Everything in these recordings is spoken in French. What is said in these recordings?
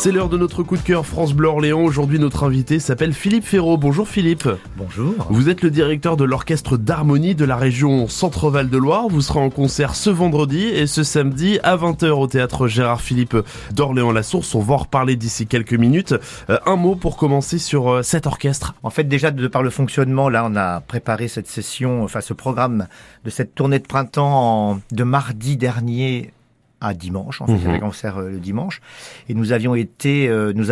C'est l'heure de notre coup de cœur France Bleu Orléans. Aujourd'hui, notre invité s'appelle Philippe Ferraud. Bonjour Philippe. Bonjour. Vous êtes le directeur de l'orchestre d'harmonie de la région Centre-Val de Loire. Vous serez en concert ce vendredi et ce samedi à 20h au théâtre Gérard Philippe d'Orléans-la-Source. On va en reparler d'ici quelques minutes. Un mot pour commencer sur cet orchestre. En fait, déjà, de par le fonctionnement, là, on a préparé cette session, ce programme de cette tournée de printemps de mardi dernier à dimanche. En fait, il y avait un concert le dimanche. Et nous avons été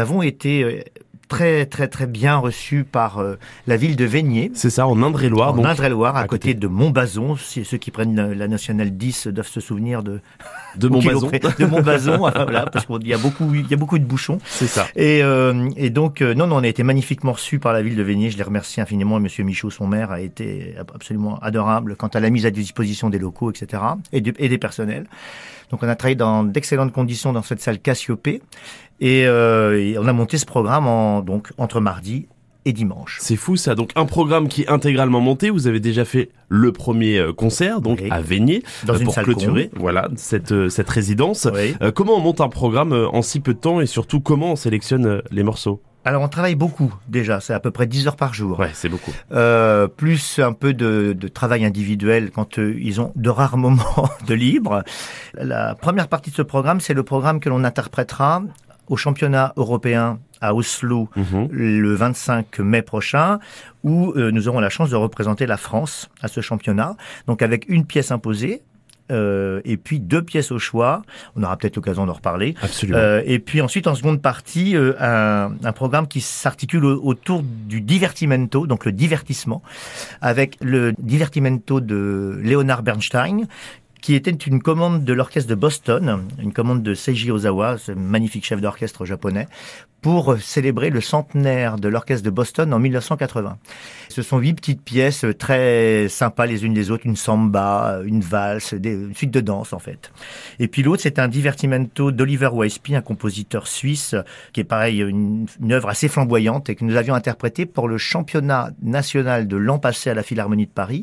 très très très bien reçus par la ville de Vaigné. C'est ça, en Indre-et-Loire. En Indre-et-Loire, à côté de Montbazon. Ceux qui prennent la nationale 10 doivent se souvenir de Montbazon. De Montbazon, voilà, parce qu'il y a beaucoup de bouchons. C'est ça. Et donc, non, on a été magnifiquement reçus par la ville de Vaigné. Je les remercie infiniment. Et Monsieur Michaud, son maire, a été absolument adorable quant à la mise à disposition des locaux, etc. et des personnels. Donc, on a travaillé dans d'excellentes conditions dans cette salle Cassiopée. Et on a monté ce programme entre mardi et dimanche. C'est fou ça, donc un programme qui est intégralement monté. Vous avez déjà fait le premier concert, donc à Vaigné, pour clôturer cette résidence. Oui. Comment on monte un programme en si peu de temps et surtout comment on sélectionne les morceaux ? Alors, on travaille beaucoup, déjà. C'est à peu près 10 heures par jour. Ouais, c'est beaucoup. Plus un peu de travail individuel quand ils ont de rares moments de libre. La première partie de ce programme, c'est le programme que l'on interprétera au championnat européen à Oslo le 25 mai prochain, où nous aurons la chance de représenter la France à ce championnat. Donc, avec une pièce imposée. Et puis 2 pièces au choix. On aura peut-être l'occasion d'en reparler. Absolument. Et puis ensuite, en seconde partie, un programme qui s'articule autour du divertimento, donc le divertissement, avec le divertimento de Leonard Bernstein, qui était une commande de l'orchestre de Boston, une commande de Seiji Ozawa, ce magnifique chef d'orchestre japonais, pour célébrer le centenaire de l'orchestre de Boston en 1980. Ce sont 8 petites pièces très sympas les unes les autres, une samba, une valse, une suite de danse en fait. Et puis l'autre, c'est un divertimento d'Oliver Weispi, un compositeur suisse, qui est pareil, une œuvre assez flamboyante et que nous avions interprété pour le championnat national de l'an passé à la Philharmonie de Paris.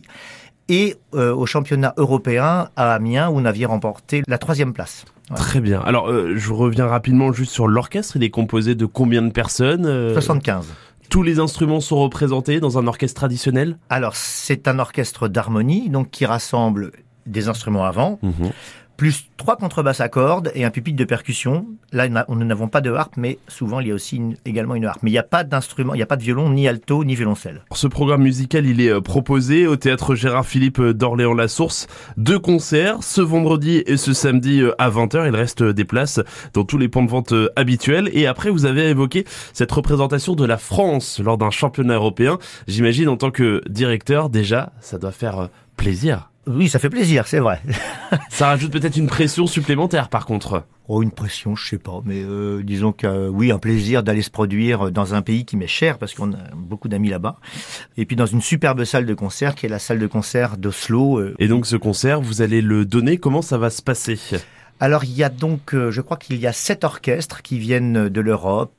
Et au championnat européen à Amiens, où on avait remporté la 3e place. Voilà. Très bien. Alors, je reviens rapidement juste sur l'orchestre. Il est composé de combien de personnes 75. Tous les instruments sont représentés dans un orchestre traditionnel ? Alors, c'est un orchestre d'harmonie, donc qui rassemble des instruments avant, plus 3 contrebasses à cordes et un pupitre de percussion. Là, nous n'avons pas de harpe, mais souvent, il y a aussi également une harpe. Mais il n'y a pas d'instrument, il n'y a pas de violon, ni alto, ni violoncelle. Ce programme musical, il est proposé au théâtre Gérard Philippe d'Orléans-la-Source. 2 concerts, ce vendredi et ce samedi à 20h. Il reste des places dans tous les points de vente habituels. Et après, vous avez évoqué cette représentation de la France lors d'un championnat européen. J'imagine, en tant que directeur, déjà, ça doit faire plaisir. Oui, ça fait plaisir, c'est vrai. Ça rajoute peut-être une pression supplémentaire, par contre. Oh, une pression, je sais pas, mais disons que oui, un plaisir d'aller se produire dans un pays qui m'est cher, parce qu'on a beaucoup d'amis là-bas. Et puis dans une superbe salle de concert, qui est la salle de concert d'Oslo. Et donc ce concert, vous allez le donner, comment ça va se passer ? Alors, il y a donc, je crois qu'il y a 7 orchestres qui viennent de l'Europe,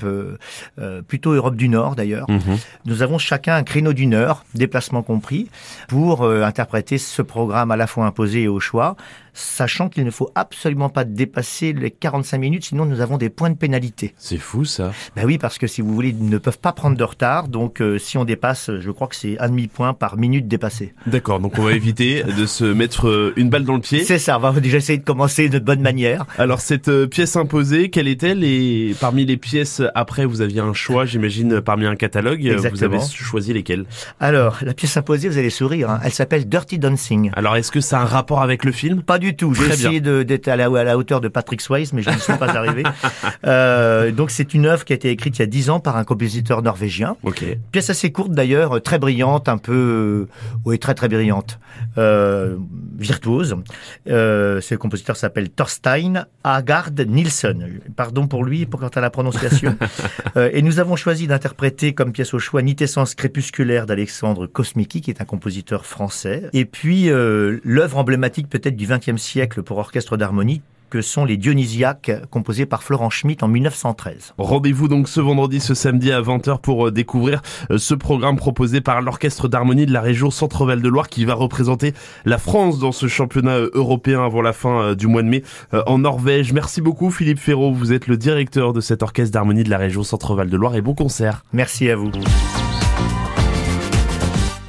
plutôt Europe du Nord d'ailleurs. Nous avons chacun un créneau d'1 heure, déplacement compris, pour interpréter ce programme à la fois imposé et au choix, sachant qu'il ne faut absolument pas dépasser les 45 minutes, sinon nous avons des points de pénalité. C'est fou ça. Ben oui, parce que si vous voulez, ils ne peuvent pas prendre de retard, donc si on dépasse, je crois que c'est 1 demi-point par minute dépassée. D'accord, donc on va éviter de se mettre une balle dans le pied. C'est ça, on va déjà essayer de commencer de bonne manière. Alors cette pièce imposée, quelle est-elle ? Et parmi les pièces, après vous aviez un choix, j'imagine, parmi un catalogue. Exactement. Vous avez choisi lesquelles ? Alors, la pièce imposée, vous allez sourire, hein, elle s'appelle Dirty Dancing. Alors est-ce que ça a un rapport avec le film ? Pas du tout, j'ai essayé d'être à la hauteur de Patrick Swayze, mais je ne suis pas arrivé. Donc c'est une œuvre qui a été écrite il y a 10 ans par un compositeur norvégien. Okay. Pièce assez courte d'ailleurs, très brillante, un peu... oui, très très brillante. Virtuose. Ce compositeur s'appelle Thorstein Haggard Nilsson. Pardon pour lui, quant à la prononciation. Et nous avons choisi d'interpréter comme pièce au choix Nitessence crépusculaire d'Alexandre Kosmicki, qui est un compositeur français. Et puis l'œuvre emblématique peut-être du XXe siècle pour orchestre d'harmonie, que sont les Dionysiaques, composés par Florent Schmitt en 1913. Rendez-vous donc ce vendredi, ce samedi à 20h pour découvrir ce programme proposé par l'Orchestre d'harmonie de la région Centre-Val de Loire qui va représenter la France dans ce championnat européen avant la fin du mois de mai en Norvège. Merci beaucoup Philippe Ferraud, vous êtes le directeur de cet Orchestre d'harmonie de la région Centre-Val de Loire et bon concert. Merci à vous.